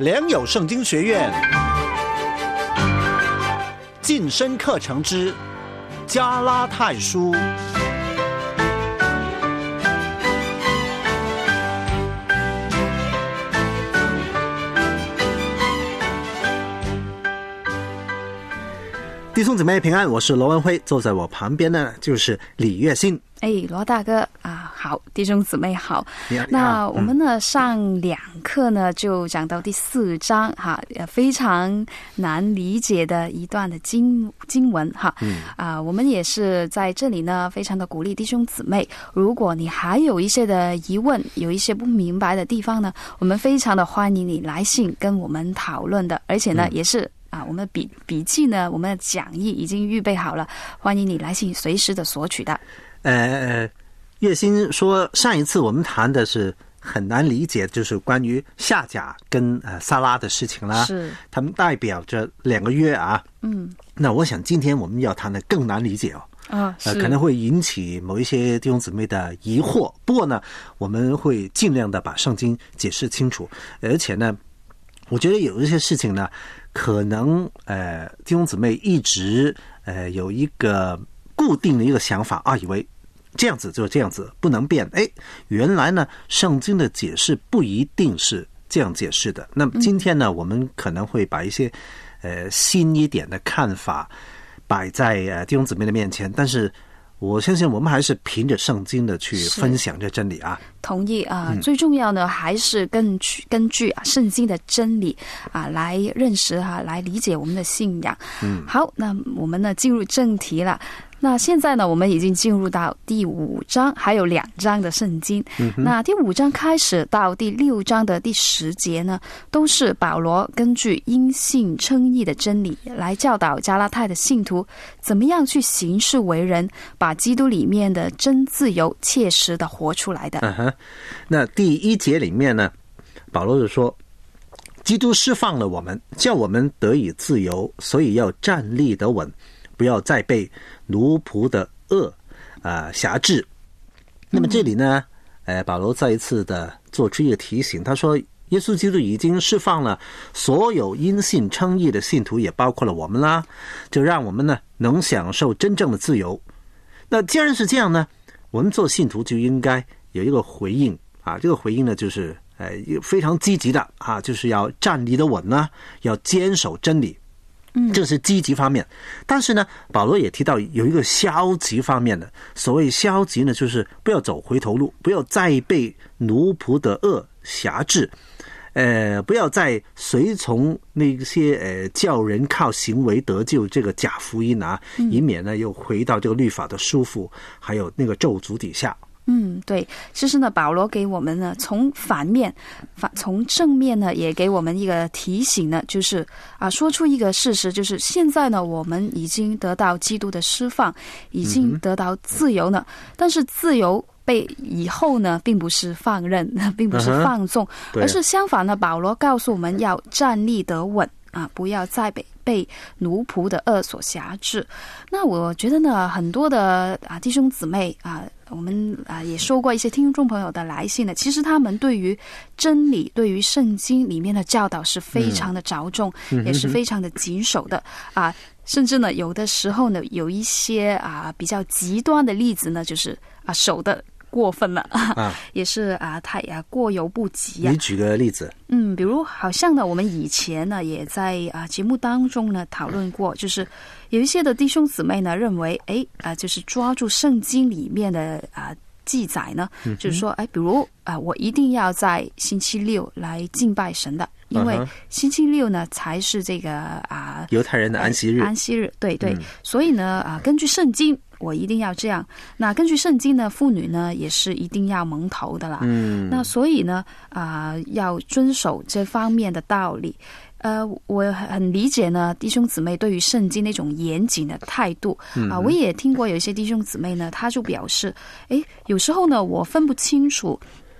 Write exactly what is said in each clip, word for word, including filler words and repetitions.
良友圣经学院晋升课程之加拉太书。弟兄姊妹平安，我是罗文辉，坐在我旁边的就是李月新。 哎，罗大哥啊，好，弟兄姊妹好。那我们呢、嗯、上两课呢就讲到第四章哈，非常难理解的一段的经经文哈。嗯啊，我们也是在这里呢，非常的鼓励弟兄姊妹，如果你还有一些的疑问，有一些不明白的地方呢，我们非常的欢迎你来信跟我们讨论的，而且呢、嗯、也是。啊，我们的笔笔记呢，我们的讲义已经预备好了，欢迎你来信随时的索取的。 呃，月薪说上一次我们谈的是很难理解，就是关于夏甲跟呃撒拉的事情啦， 是他们代表着两个约啊。 嗯， 那我想今天我们要谈的更难理解哦。 啊， 呃，可能会引起某一些弟兄姊妹的疑惑。不过呢，我们会尽量的把圣经解释清楚，而且呢，我觉得有一些事情呢。可能呃，弟兄姊妹一直呃有一个固定的一个想法啊，以为这样子就这样子不能变。哎，原来呢，圣经的解释不一定是这样解释的。那么今天呢，嗯、我们可能会把一些呃新一点的看法摆在呃弟兄姊妹的面前，但是我相信我们还是凭着圣经的去分享这真理啊。 同意啊、呃嗯，最重要呢还是根据根据啊圣经的真理啊来认识哈、啊，来理解我们的信仰。嗯，好，那我们呢进入正题了。那现在呢，我们已经进入到第五章，还有两章的圣经。嗯、那第五章开始到第六章的第十节呢，都是保罗根据因信称义的真理来教导加拉太的信徒怎么样去行事为人，把基督里面的真自由切实的活出来的。 嗯哼，那第一节里面呢，保罗就说，基督释放了我们，叫我们得以自由，所以要站立得稳，不要再被奴仆的恶啊、呃、辖制。那么这里呢，呃，保罗再一次的做出一个提醒，他说，耶稣基督已经释放了所有因信称义的信徒，也包括了我们啦，就让我们呢能享受真正的自由。那既然是这样呢，我们做信徒就应该有一个回应啊，这个回应呢就是呃非常积极的啊，就是要站立得稳呢，要坚守真理。这是积极方面，但是呢，保罗也提到有一个消极方面的。所谓消极呢，就是不要走回头路，不要再被奴仆的恶辖制，呃，不要再随从那些呃叫人靠行为得救这个假福音啊，以免呢又回到这个律法的束缚，还有那个咒诅底下。 嗯，对，其实呢，保罗给我们呢，从反面、反从正面呢，也给我们一个提醒呢，就是啊，说出一个事实，就是现在呢，我们已经得到基督的释放，已经得到自由呢，嗯、但是自由被以后呢，并不是放任，并不是放纵，嗯、而是相反呢，保罗告诉我们要站立得稳啊，不要再被。被奴仆的恶所辖制。那我觉得呢，很多的啊弟兄姊妹啊，我们啊也收过一些听众朋友的来信呢，其实他们对于真理、对于圣经里面的教导是非常的着重，嗯、也是非常的谨守的啊。甚至呢，有的时候呢，有一些啊比较极端的例子呢，就是啊守的过分了啊，也是啊太啊过犹不及啊。 你举个例子。 嗯，比如好像呢，我们以前呢也在啊节目当中呢讨论过，就是有一些的弟兄姊妹呢认为，哎啊，就是抓住圣经里面的啊记载呢，嗯、就是说，哎，比如啊，我一定要在星期六来敬拜神的，因为星期六呢才是这个啊犹太人的安息日， 安息日，对对，嗯、所以呢啊，根据圣经。我一定要这样。那根据圣经呢，妇女呢也是一定要蒙头的啦。嗯，那所以呢，啊、呃，要遵守这方面的道理。呃，我很理解呢，弟兄姊妹对于圣经那种严谨的态度啊、嗯呃，我也听过有一些弟兄姊妹呢，他就表示，哎，有时候呢，我分不清楚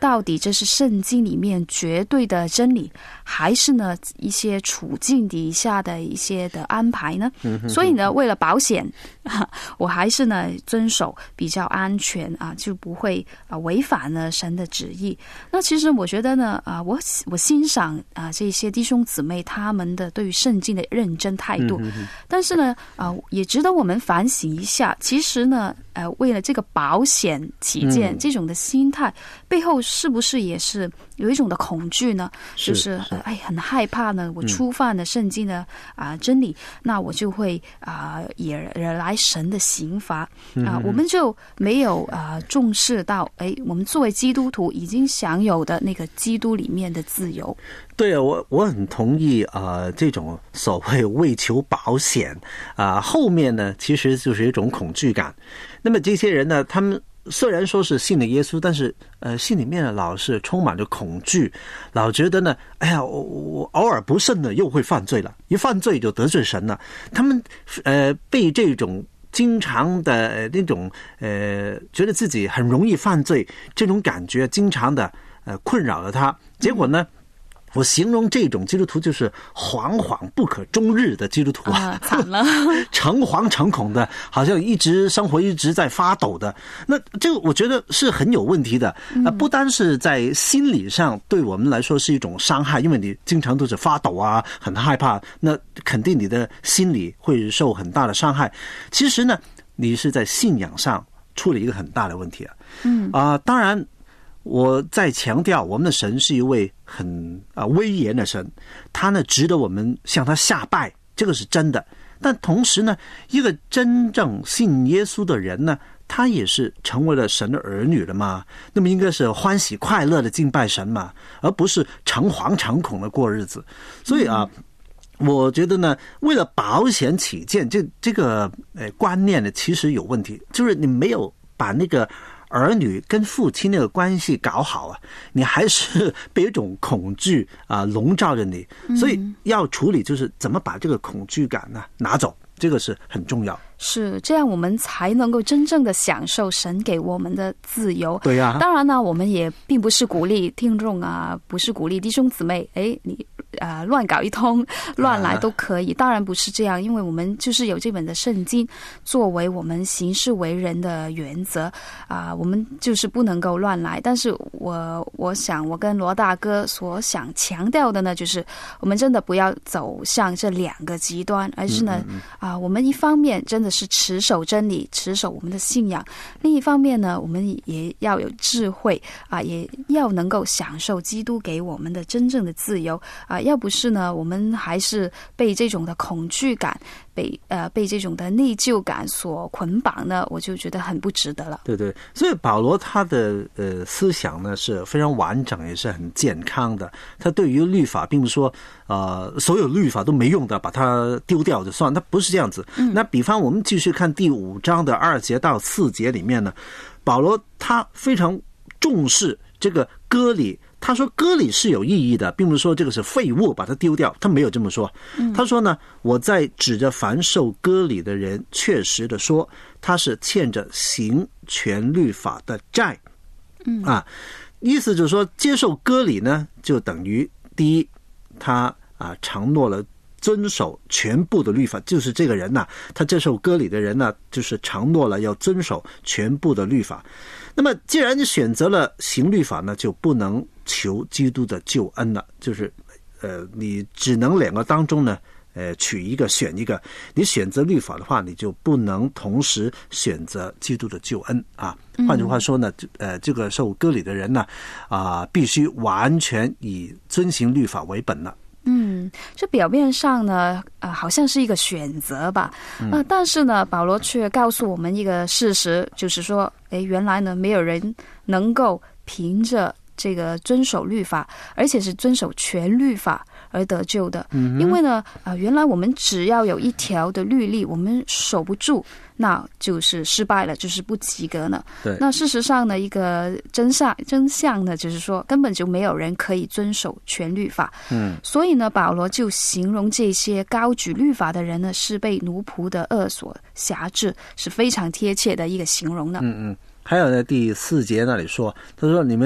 到底这是圣经里面绝对的真理，还是呢一些处境底下的一些的安排呢？嗯、所以呢，为了保险，我还是呢遵守比较安全啊，就不会啊违反了神的旨意。那其实我觉得呢，啊，我我欣赏啊这些弟兄姊妹他们的对于圣经的认真态度，嗯、但是呢，啊也值得我们反省一下。其实呢，呃，为了这个保险起见，嗯、这种的心态背后是不是也是有一种的恐惧呢？ 是就是是哎很害怕呢，我触犯了圣经的啊、呃、真理，那我就会啊、呃、也惹来神的刑罚啊、呃，我们就没有啊、呃、重视到哎，我们作为基督徒已经享有的那个基督里面的自由。 对啊，我我很同意啊、呃，这种所谓为求保险啊、呃，后面呢其实就是一种恐惧感。那么这些人呢，他们虽然说是信了耶稣，但是呃心里面老是充满着恐惧，老觉得呢，哎呀，我我偶尔不慎呢又会犯罪了，一犯罪就得罪神了。他们呃被这种经常的那种呃觉得自己很容易犯罪这种感觉，经常的呃困扰了他。结果呢，我形容这种基督徒就是惶惶不可终日的基督徒啊， 惨了， 诚惶诚恐的，好像一直生活一直在发抖的。那这个我觉得是很有问题的啊、呃，不单是在心理上对我们来说是一种伤害，因为你经常都是发抖啊，很害怕，那肯定你的心理会受很大的伤害。其实呢，你是在信仰上出了一个很大的问题啊。嗯啊、呃，当然。我再强调，我们的神是一位很啊威严的神，他呢值得我们向他下拜，这个是真的。但同时呢，一个真正信耶稣的人呢，他也是成为了神的儿女了嘛，那么应该是欢喜快乐的敬拜神嘛，而不是诚惶诚恐的过日子。所以啊，嗯、我觉得呢，为了保险起见，这这个呃观念呢，其实有问题，就是你没有把那个儿女跟父亲那个关系搞好啊，你还是被一种恐惧啊笼罩着你，所以要处理就是怎么把这个恐惧感呢拿走，这个是很重要。 是这样，我们才能够真正的享受神给我们的自由。 对呀、啊， 当然呢，我们也并不是鼓励听众啊，不是鼓励弟兄姊妹，哎，你啊、呃、乱搞一通，乱来都可以。当然不是这样，因为我们就是有这本的圣经作为我们行事为人的原则啊、呃，我们就是不能够乱来。但是我我想，我跟罗大哥所想强调的呢，就是我们真的不要走向这两个极端，而是呢啊、呃，我们一方面真的是持守真理，持守我们的信仰，另一方面呢，我们也要有智慧啊，也要能够享受基督给我们的真正的自由啊，要不是呢，我们还是被这种的恐惧感，被呃被这种的内疚感所捆绑呢，我就觉得很不值得了。 对对，所以保罗他的呃思想呢是非常完整，也是很健康的。他对于律法，并不是说呃所有律法都没用的，把它丢掉就算，他不是这样子。嗯、那比方我们继续看第五章的二节到四节里面呢，保罗他非常重视这个割礼。他说割礼是有意义的，并不是说这个是废物把它丢掉，他没有这么说。他说呢，我在指着凡受割礼的人确实的说，他是欠着行全律法的债。嗯啊，意思就是说接受割礼呢，就等于第一，他啊承诺了遵守全部的律法，就是这个人呐、啊，他接受割礼的人呢、啊，就是承诺了要遵守全部的律法。那么既然你选择了行律法呢，就不能求基督的救恩了，就是呃，你只能两个当中呢，呃，取一个选一个。你选择律法的话，你就不能同时选择基督的救恩啊。换句话说呢，呃，这个受割礼的人呢，啊、呃，必须完全以遵行律法为本了。 嗯，这表面上呢，呃，好像是一个选择吧，啊、呃，但是呢，保罗却告诉我们一个事实，就是说，哎，原来呢，没有人能够凭着这个遵守律法，而且是遵守全律法而得救的。嗯、因为呢，啊、呃，原来我们只要有一条的律例，我们守不住，那就是失败了，就是不及格呢。 对。 那事实上呢，一个真相真相呢，就是说根本就没有人可以遵守全律法。嗯。所以呢，保罗就形容这些高举律法的人呢，是被奴仆的恶所辖制，是非常贴切的一个形容呢。 嗯嗯。还有呢，第四节那里说，他说你们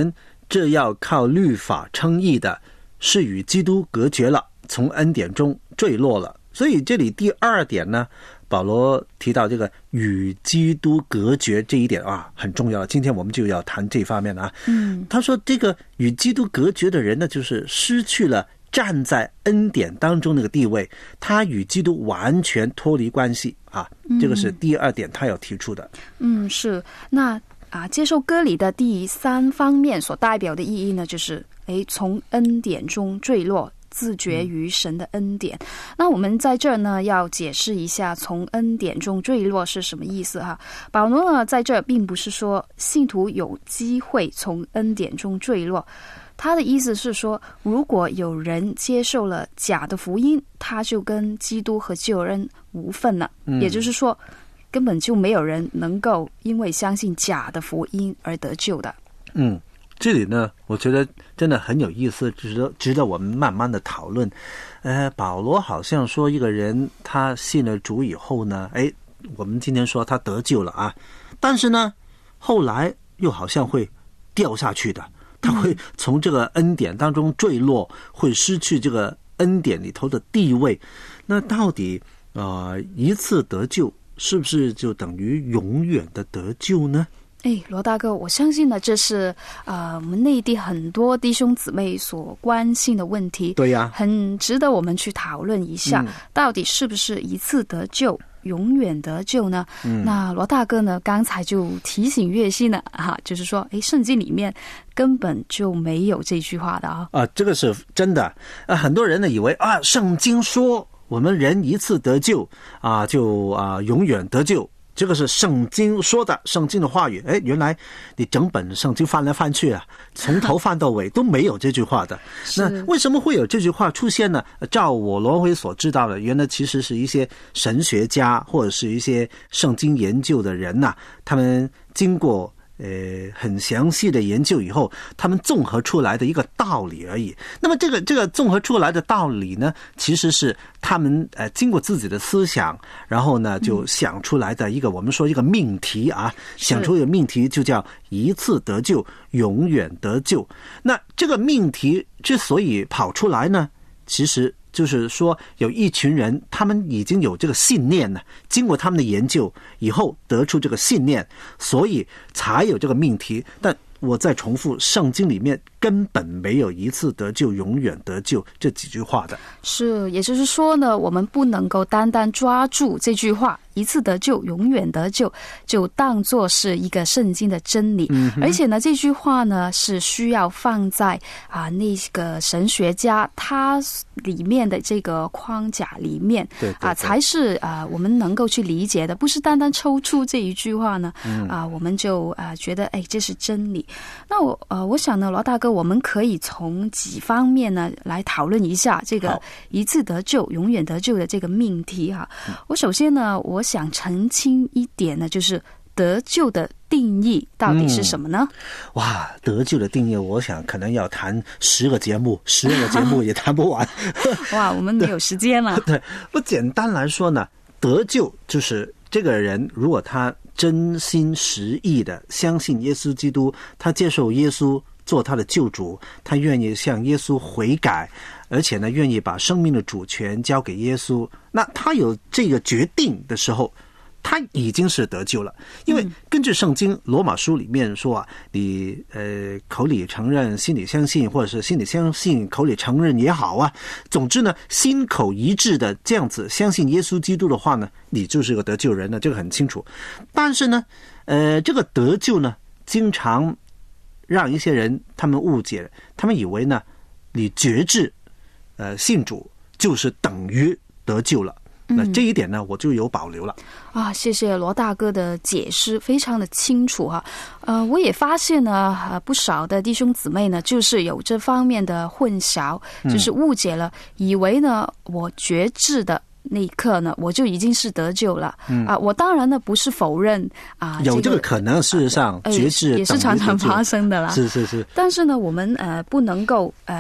这要靠律法称义的，是与基督隔绝了，从恩典中坠落了。所以这里第二点呢，保罗提到这个与基督隔绝这一点啊，很重要。今天我们就要谈这方面啊。 嗯， 他说这个与基督隔绝的人呢，就是失去了站在恩典当中那个地位，他与基督完全脱离关系啊。这个是第二点他要提出的。 嗯，是。那啊，接受割礼的第三方面所代表的意义呢，就是诶，从恩典中坠落，自绝于神的恩典。嗯、那我们在这儿呢，要解释一下从恩典中坠落是什么意思哈。保罗呢，在这儿并不是说信徒有机会从恩典中坠落，他的意思是说，如果有人接受了假的福音，他就跟基督和救恩无份了。嗯、也就是说，根本就没有人能够因为相信假的福音而得救的。 嗯。这里呢，我觉得真的很有意思，值得值得我们慢慢的讨论。呃，保罗好像说一个人他信了主以后呢，哎，我们今天说他得救了啊，但是呢，后来又好像会掉下去的，他会从这个恩典当中坠落，会失去这个恩典里头的地位。那到底呃一次得救是不是就等于永远的得救呢？ 哎，罗大哥，我相信呢，这是呃我们内地很多弟兄姊妹所关心的问题。 对呀、啊， 很值得我们去讨论一下，嗯、到底是不是一次得救，永远得救呢？嗯、那罗大哥呢，刚才就提醒月熙呢，哈、啊，就是说，哎，圣经里面根本就没有这句话的啊。 啊，这个是真的。啊，很多人呢以为啊，圣经说我们人一次得救啊，就啊永远得救。这个是圣经说的，圣经的话语。哎，原来你整本圣经翻来翻去啊，从头翻到尾都没有这句话的。那为什么会有这句话出现呢？照我罗辉所知道的，原来其实是一些神学家或者是一些圣经研究的人呐、啊，他们经过呃，很详细的研究以后，他们综合出来的一个道理而已。那么这个这个综合出来的道理呢，其实是他们呃经过自己的思想，然后呢就想出来的一个、嗯、我们说一个命题啊，想出一个命题就叫一次得救，永远得救。那这个命题之所以跑出来呢，其实就是说有一群人他们已经有这个信念了，经过他们的研究以后得出这个信念，所以才有这个命题。但我再重复，圣经里面根本没有一次得救永远得救这几句话的。是， 也就是说呢，我们不能够单单抓住这句话一次得救永远得救就当作是一个圣经的真理、嗯、而且呢这句话呢是需要放在啊那个神学家他里面的这个框架里面，对对对啊才是啊我们能够去理解的，不是单单抽出这一句话呢、嗯、啊我们就啊觉得哎这是真理。那我呃我想呢罗大哥，我们可以从几方面呢来讨论一下这个一次得救永远得救的这个命题哈、啊。我首先呢我想澄清一点呢，就是得救的定义到底是什么呢？嗯、 哇，得救的定义，我想可能要谈十个节目，十二个节目也谈不完。 哇，我们没有时间了。 对，不简单来说呢，得救就是这个人如果他真心实意的相信耶稣基督，他接受耶稣做他的救主，他愿意向耶稣悔改，而且呢愿意把生命的主权交给耶稣，那他有这个决定的时候，他已经是得救了。因为根据圣经罗马书里面说啊，你呃口里承认心里相信，或者是心里相信口里承认也好啊，总之呢心口一致的这样子相信耶稣基督的话呢，你就是个得救人呢，这个很清楚。但是呢呃这个得救呢经常让一些人他们误解，他们以为呢你决志呃信主就是等于得救了。那这一点呢我就有保留了啊，谢谢罗大哥的解释，非常的清楚哈。呃，我也发现呢，呃，不少的弟兄姊妹呢，就是有这方面的混淆，就是误解了，嗯、以为呢我决志的那一刻呢，我就已经是得救了、嗯、啊！我当然呢不是否认啊， 有这个可能，事实上、呃、决志也是常常发生的啦。 是是是。 但是呢，我们呃不能够呃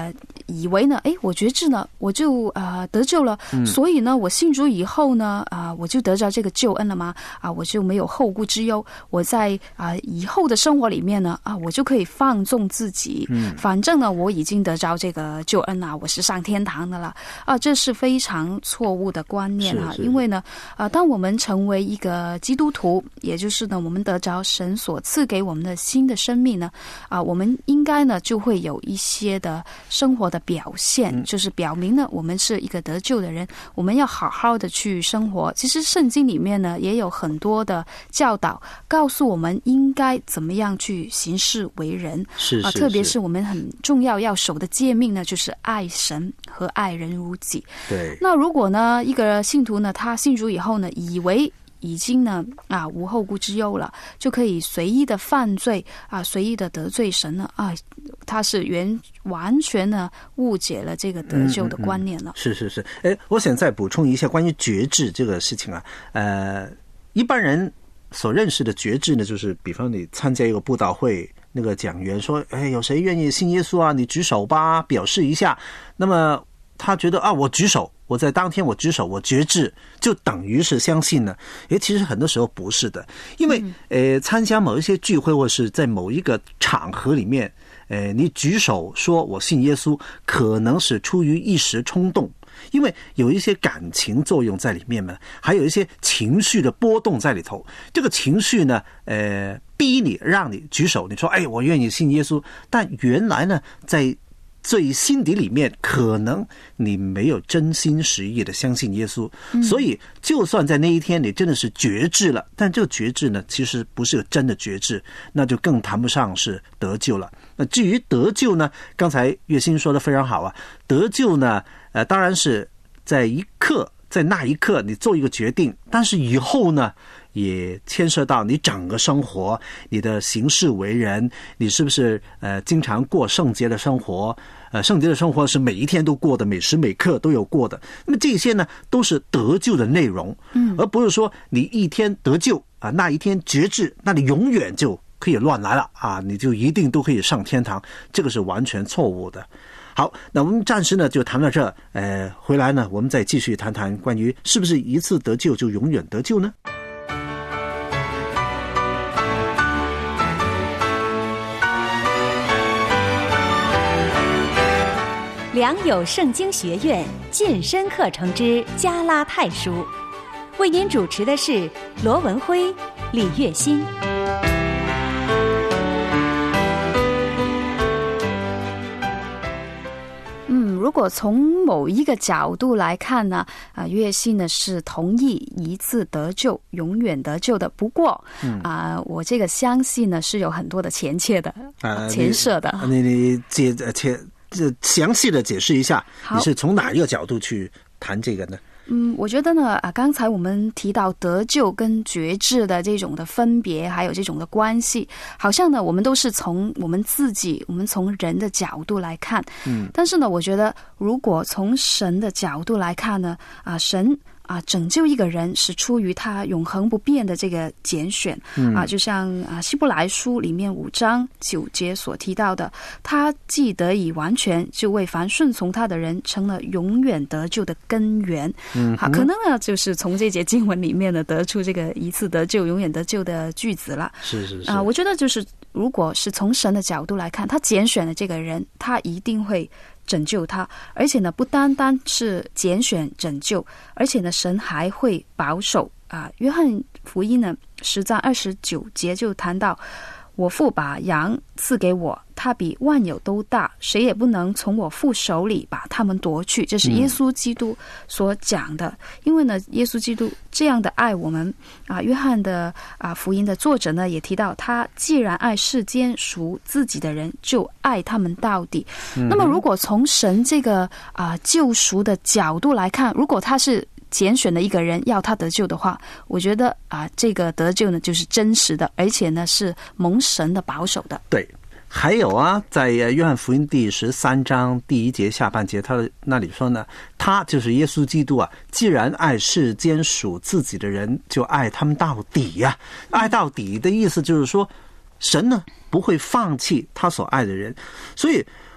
以为呢，哎，我觉知呢，我就呃得救了，嗯、所以呢，我信主以后呢，啊、呃，我就得着这个救恩了吗？啊、呃，我就没有后顾之忧。我在啊、呃、以后的生活里面呢，啊、呃，我就可以放纵自己。嗯，反正呢，我已经得着这个救恩啦，我是上天堂的了。啊、呃，这是非常错误的观念啊！因为呢，啊、呃，当我们成为一个基督徒，也就是呢，我们得着神所赐给我们的新的生命呢，啊、呃，我们应该呢就会有一些的生活的表现，嗯、就是表明呢我们是一个得救的人，我们要好好的去生活。其实圣经里面呢也有很多的教导，告诉我们应该怎么样去行事为人。 是是是、 呃、特别是我们很重要要守的诫命呢，就是爱神和爱人如己。 对。 那如果呢一个信徒呢，他信主以后呢，以为已经呢啊无后顾之忧了，就可以随意的犯罪啊，随意的得罪神了啊，他是原完全呢误解了这个得救的观念了。 嗯嗯嗯、是是是，哎，我想再补充一下关于觉志这个事情啊，呃，一般人所认识的觉志呢，就是比方你参加一个布道会，那个讲员说，哎，有谁愿意信耶稣啊？你举手吧，表示一下。那么他觉得啊，我举手。我在当天我举手我觉志就等于是相信呢？诶，其实很多时候不是的，因为呃参加某一些聚会或是在某一个场合里面，呃你举手说我信耶稣，可能是出于一时冲动，因为有一些感情作用在里面嘛，还有一些情绪的波动在里头。这个情绪呢，呃逼你让你举手，你说哎我愿意信耶稣，但原来呢在最心底里面可能你没有真心实意的相信耶稣、嗯、所以就算在那一天你真的是觉志了，但这个觉志呢其实不是个真的觉志，那就更谈不上是得救了。那至于得救呢，刚才月馨说的非常好啊，得救呢呃，当然是在一刻在那一刻你做一个决定，但是以后呢也牵涉到你整个生活，你的行事为人，你是不是呃经常过圣洁的生活？呃，圣洁的生活是每一天都过的，每时每刻都有过的。那么这些呢，都是得救的内容，嗯，而不是说你一天得救啊，那一天觉志，那你永远就可以乱来了啊，你就一定都可以上天堂，这个是完全错误的。好，那我们暂时呢就谈到这，呃，回来呢我们再继续谈谈关于是不是一次得救就永远得救呢？ 良友圣经学院健身课程之加拉太书，为您主持的是罗文辉、李月馨。 嗯，如果从某一个角度来看呢，啊、呃，月馨呢是同意一次得救，永远得救的。不过，嗯啊、呃，我这个相信呢是有很多的前切的，呃、前设的。 你你解前这详细的解释一下，你是从哪一个角度去谈这个呢？ 嗯，我觉得呢，啊，刚才我们提到得救跟觉志的这种的分别，还有这种的关系，好像呢，我们都是从我们自己，我们从人的角度来看。嗯，但是呢，我觉得如果从神的角度来看呢，啊，神啊，拯救一个人是出于他永恒不变的这个拣选、嗯、啊，就像啊希伯来书里面五章九节所提到的，他既得以完全，就为凡顺从他的人成了永远得救的根源。嗯，好，可能呢就是从这节经文里面呢得出这个一次得救、永远得救的句子了。 是是是啊， 我觉得就是如果是从神的角度来看，他拣选的这个人，他一定会拯救他，而且呢，不单单是拣选拯救，而且呢，神还会保守啊。约翰福音呢十章二十九节就谈到，我父把羊赐给我，他比万有都大，谁也不能从我父手里把他们夺去。这是耶稣基督所讲的。嗯、因为呢，耶稣基督这样的爱我们啊，约翰的啊福音的作者呢也提到，他既然爱世间属自己的人，就爱他们到底。嗯、那么，如果从神这个啊救赎的角度来看，如果他是拣选的一个人要他得救的话，我觉得啊，这个得救呢就是真实的，而且呢是蒙神的保守的。 对，还有啊，在约翰福音第十三章第一节下半节，他那里说呢，他就是耶稣基督啊，既然爱世间属自己的人，就爱他们到底呀、啊。爱到底的意思就是说，神呢不会放弃他所爱的人，所以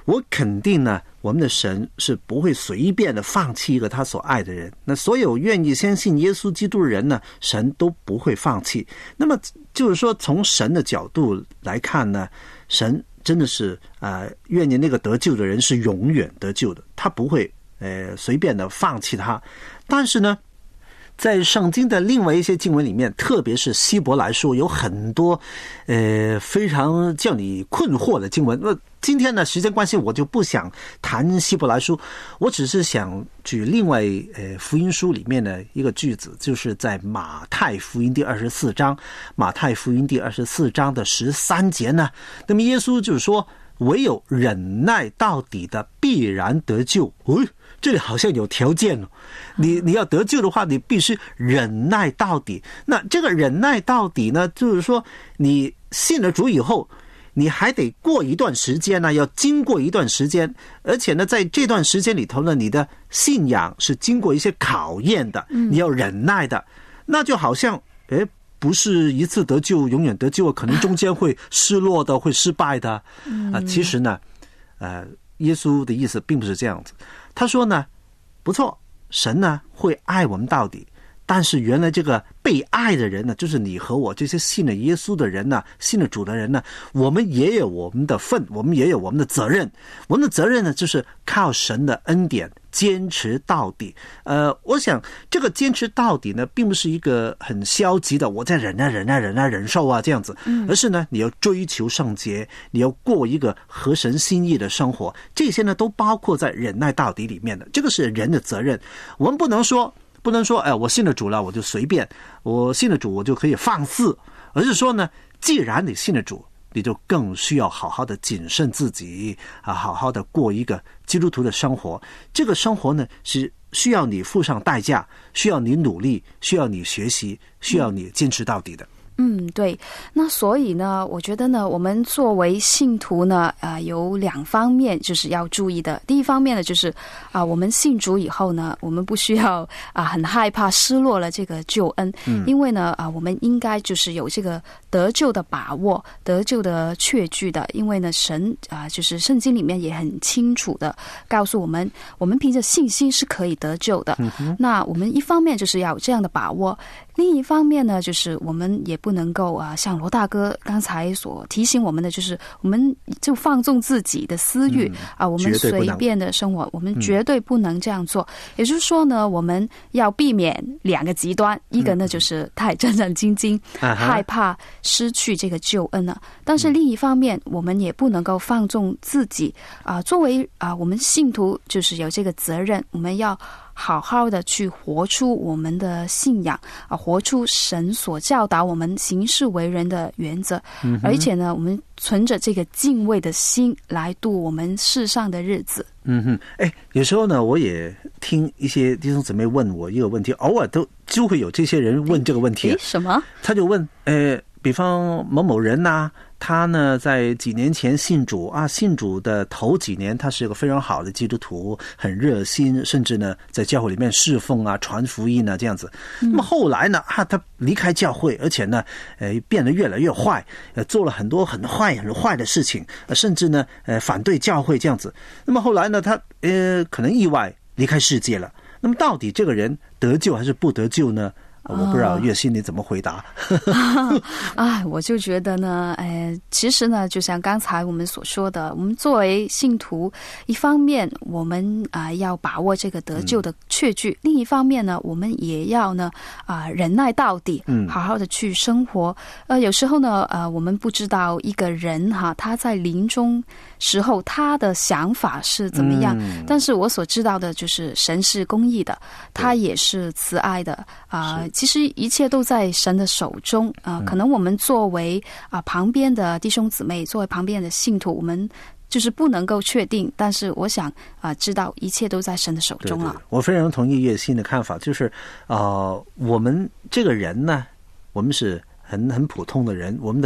我肯定呢，我们的神是不会随便的放弃一个他所爱的人。那所有愿意相信耶稣基督的人呢，神都不会放弃。那么就是说，从神的角度来看呢，神真的是呃，愿意那个得救的人是永远得救的，他不会呃随便的放弃他。但是呢，在圣经的另外一些经文里面，特别是希伯来书，有很多呃非常叫你困惑的经文。那今天呢，时间关系，我就不想谈希伯来书，我只是想举另外呃福音书里面的一个句子，就是在马太福音第二十四章，马太福音第二十四章的十三节呢，那么耶稣就是说，唯有忍耐到底的必然得救。哎，这里好像有条件哦，你你要得救的话，你必须忍耐到底。那这个忍耐到底呢，就是说你信了主以后，你还得过一段时间呢，要经过一段时间，而且呢，在这段时间里头呢，你的信仰是经过一些考验的，你要忍耐的。那就好像，诶，不是一次得救永远得救，可能中间会失落的，会失败的。啊，其实呢，呃，耶稣的意思并不是这样子。他说呢，不错，神呢会爱我们到底，但是原来这个被爱的人呢，就是你和我这些信了耶稣的人呢，信了主的人呢，我们也有我们的份，我们也有我们的责任。我们的责任呢，就是靠神的恩典坚持到底。呃，我想这个坚持到底呢，并不是一个很消极的我在忍啊忍啊忍啊忍受啊这样子，而是呢，你要追求圣洁，你要过一个合神心意的生活，这些呢都包括在忍耐到底里面的。这个是人的责任，我们不能说。不能说，哎，我信了主了，我就随便；我信了主，我就可以放肆。而是说呢，既然你信了主，你就更需要好好的谨慎自己啊，好好的过一个基督徒的生活。这个生活呢，是需要你付上代价，需要你努力，需要你学习，需要你坚持到底的。 嗯，对。那所以呢，我觉得呢，我们作为信徒呢，呃，有两方面就是要注意的。第一方面呢，就是啊、呃，我们信主以后呢，我们不需要啊、呃、很害怕失落了这个救恩，嗯、因为呢，啊、呃，我们应该就是有这个得救的把握、得救的确据的。因为呢，神啊、呃，就是圣经里面也很清楚的告诉我们，我们凭着信心是可以得救的。嗯、那我们一方面就是要有这样的把握。另一方面呢，就是我们也不能够啊，像罗大哥刚才所提醒我们的，就是我们就放纵自己的私欲、嗯、啊，我们随便的生活，我们绝对不能这样做。嗯、也就是说呢，我们要避免两个极端，一个呢就是太战战兢兢，嗯、害怕失去这个救恩了。但是另一方面，我们也不能够放纵自己啊，作为啊我们信徒就是有这个责任，我们要好好的去活出我们的信仰啊，活出神所教导我们行事为人的原则，嗯、而且呢，我们存着这个敬畏的心来度我们世上的日子。 嗯哼，哎，有时候呢，我也听一些弟兄姊妹问我一个问题，偶尔都就会有这些人问这个问题、啊。 诶，什么？ 他就问，呃，比方某某人呐、啊。他呢，在几年前信主啊，信主的头几年，他是一个非常好的基督徒，很热心，甚至呢，在教会里面侍奉啊、传福音啊这样子。嗯、那么后来呢，啊，他离开教会，而且呢，呃，变得越来越坏，呃，做了很多很坏、很坏的事情，呃、甚至呢，呃，反对教会这样子。那么后来呢，他呃，可能意外离开世界了。那么到底这个人得救还是不得救呢？我不知道月心你怎么回答。 啊，我就觉得呢，呃，其实呢，就像刚才我们所说的，我们作为信徒，一方面我们啊、呃、要把握这个得救的确据，嗯、另一方面呢，我们也要呢啊、呃、忍耐到底，嗯，好好的去生活。呃，有时候呢，呃，我们不知道一个人哈，他在临终时候他的想法是怎么样，嗯、但是我所知道的就是神是公义的，他也是慈爱的啊。呃其实一切都在神的手中啊、呃，可能我们作为啊、呃、旁边的弟兄姊妹，作为旁边的信徒，我们就是不能够确定，但是我想啊、呃，知道一切都在神的手中了。 对对，我非常同意叶欣的看法，就是呃，我们这个人呢，我们是很很普通的人，我们的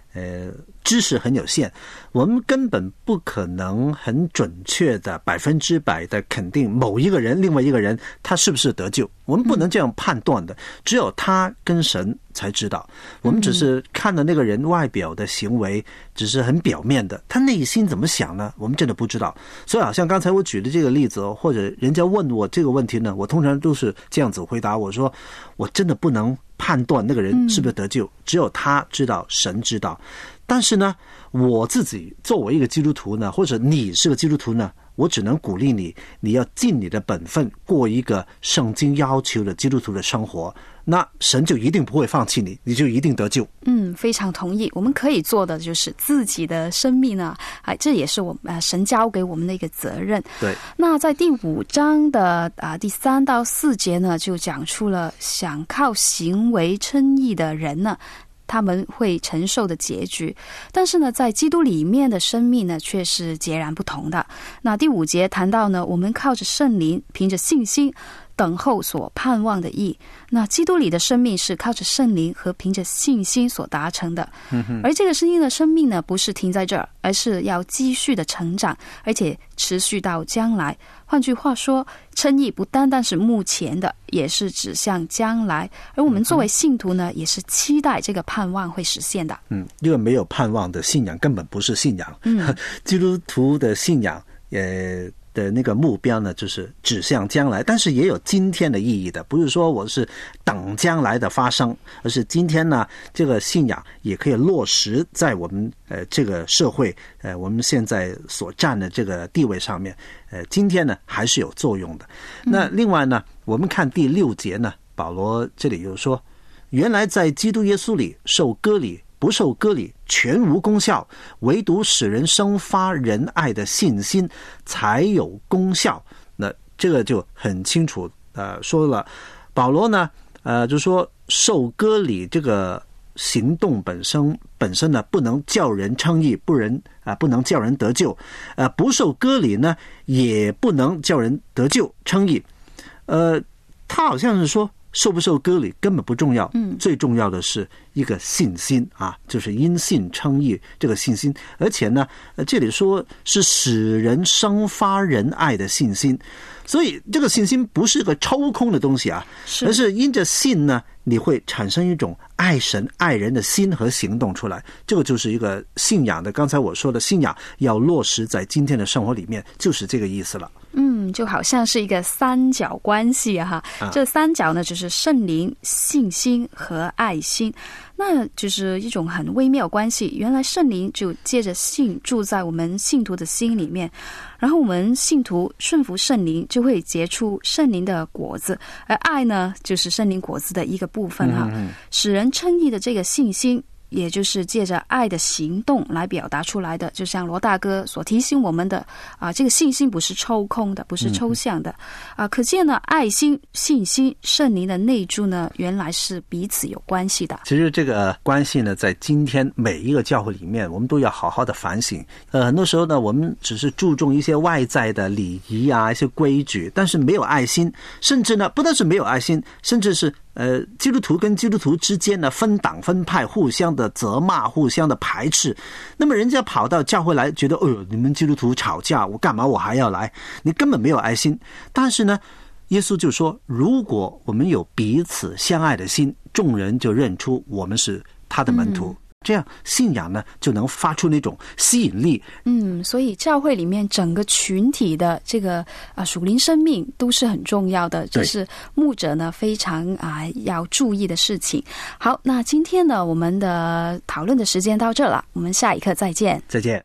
呃，知识很有限，我们根本不可能很准确的百分之百的肯定某一个人另外一个人他是不是得救，我们不能这样判断的，只有他跟神才知道。我们只是看了那个人外表的行为只是很表面的，他内心怎么想呢，我们真的不知道。所以好像刚才我举的这个例子，或者人家问我这个问题呢，我通常都是这样子回答，我说我真的不能判断那个人是不是得救，只有他知道，神知道。但是呢，我自己作为一个基督徒呢，或者你是个基督徒呢，我只能鼓励你，你要尽你的本分，过一个圣经要求的基督徒的生活，那神就一定不会放弃你，你就一定得救。 嗯，非常同意。我们可以做的就是自己的生命呢，啊，这也是我们、呃、神交给我们的一个责任。 对。 那在第五章的啊第三到四节呢，就讲出了想靠行为称义的人呢，他们会承受的结局。但是呢，在基督里面的生命呢，却是截然不同的。那第五节谈到呢，我们靠着圣灵，凭着信心等候所盼望的义。那基督里的生命是靠着圣灵和凭着信心所达成的。嗯、而这个生命的生命呢，不是停在这儿，而是要继续的成长，而且持续到将来。换句话说，称义不单单是目前的，也是指向将来。而我们作为信徒呢，也是期待这个盼望会实现的。 嗯，因为没有盼望的信仰根本不是信仰。 嗯， 基督徒的信仰，呃。的那个目标呢，就是指向将来，但是也有今天的意义的，不是说我是等将来的发生，而是今天呢，这个信仰也可以落实在我们呃这个社会呃我们现在所占的这个地位上面，呃今天呢还是有作用的。那另外呢，我们看第六节呢，保罗这里又说，原来在基督耶稣里受割礼不受割礼全无功效，唯独使人生发仁爱的信心才有功效。那这个就很清楚呃说了，保罗呢呃就说受割礼这个行动本身本身呢不能叫人称义，不人啊、呃、不能叫人得救，呃不受割礼呢也不能叫人得救称义。呃他好像是说受不受割礼根本不重要，嗯，最重要的是一个信心啊，就是因信称义这个信心。而且呢，呃，这里说是使人生发仁爱的信心，所以这个信心不是个抽空的东西啊，而是因着信呢，你会产生一种爱神爱人的心和行动出来。这个就是一个信仰的，刚才我说的信仰要落实在今天的生活里面，就是这个意思了。 嗯，就好像是一个三角关系哈、啊，这三角呢就是圣灵、信心和爱心，那就是一种很微妙的关系。原来圣灵就借着信住在我们信徒的心里面，然后我们信徒顺服圣灵，就会结出圣灵的果子，而爱呢，就是圣灵果子的一个部分哈、啊，使人称义的这个信心。也就是借着爱的行动来表达出来的，就像罗大哥所提醒我们的啊，这个信心不是抽空的，不是抽象的啊。可见呢，爱心、信心、圣灵的内住呢，原来是彼此有关系的。 其实这个关系呢，在今天每一个教会里面，我们都要好好的反省。呃，很多时候呢，我们只是注重一些外在的礼仪啊，一些规矩，但是没有爱心，甚至呢，不但是没有爱心，甚至是。呃，基督徒跟基督徒之间呢，分党分派，互相的责骂，互相的排斥。那么人家跑到教会来，觉得，哎呦，你们基督徒吵架，我干嘛我还要来？你根本没有爱心。但是呢，耶稣就说，如果我们有彼此相爱的心，众人就认出我们是他的门徒。嗯，这样信仰呢就能发出那种吸引力。 嗯，所以教会里面整个群体的这个啊属灵生命都是很重要的，这是牧者呢非常啊要注意的事情。好，那今天呢我们的讨论的时间到这了，我们下一课再见。 再见。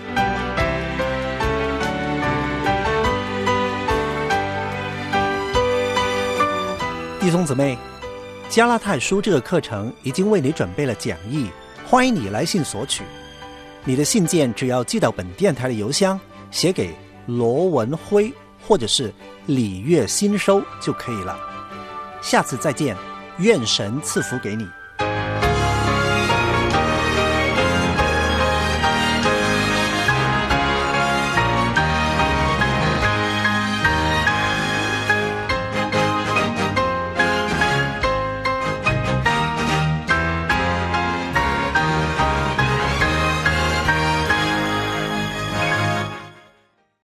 弟兄姊妹，加拉太书这个课程已经为你准备了讲义，欢迎你来信索取。你的信件只要寄到本电台的邮箱，写给罗文辉或者是李月新收就可以了。下次再见，愿神赐福给你。